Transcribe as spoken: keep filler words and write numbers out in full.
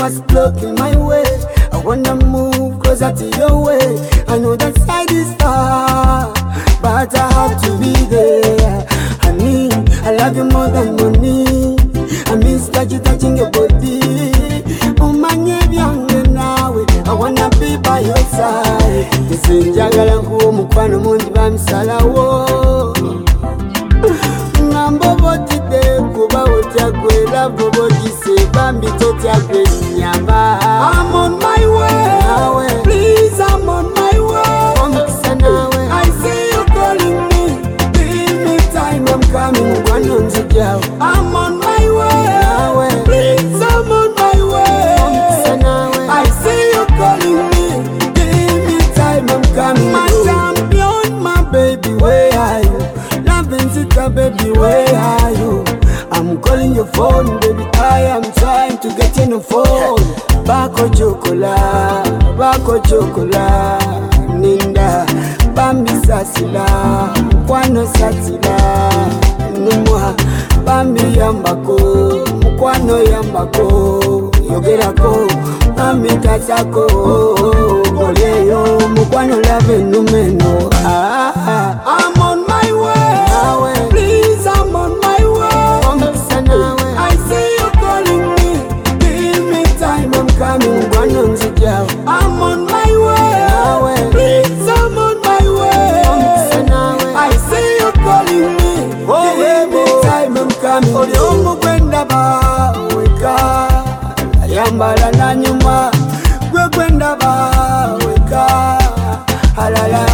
must block in my way. I wanna move closer to your way. I know that side is far, but I have to be there. Honey, I love you more than money. I miss that you touching your body. Oh my nyebyonge nawe, I wanna be by your side. Sinjagala nkuwo mukwano mungi bamisalawo. Ngambo botide kuba otyagwe love botise bambi totyagwe nyamba. I'm on my way, please I'm on my way. I see you calling me, give me time, I'm coming. I'm on my way, please I'm on my way. I see you calling me, give me time, I'm coming. My champion, my baby, where are you? Loving Sita, baby, where are you? I'm calling your phone, baby, I am trying to get in the phone. Bako chokola, bako chokola, ninda, bambi sasila, kwano satila, numwa, bambi yambako, mukwano yambako, yogerako, bambi tatako, oleyo, mukwano lave numeno. Ah, ah, I'm on my way, please I'm on my way. I see you calling me, give me time, I'm coming. I'm on my way, please I'm on my way. I see you calling me, give me time, I'm coming. Olyomu kwenda ba weka, yambala na nyuma, gwe kwenda ba weka, halala.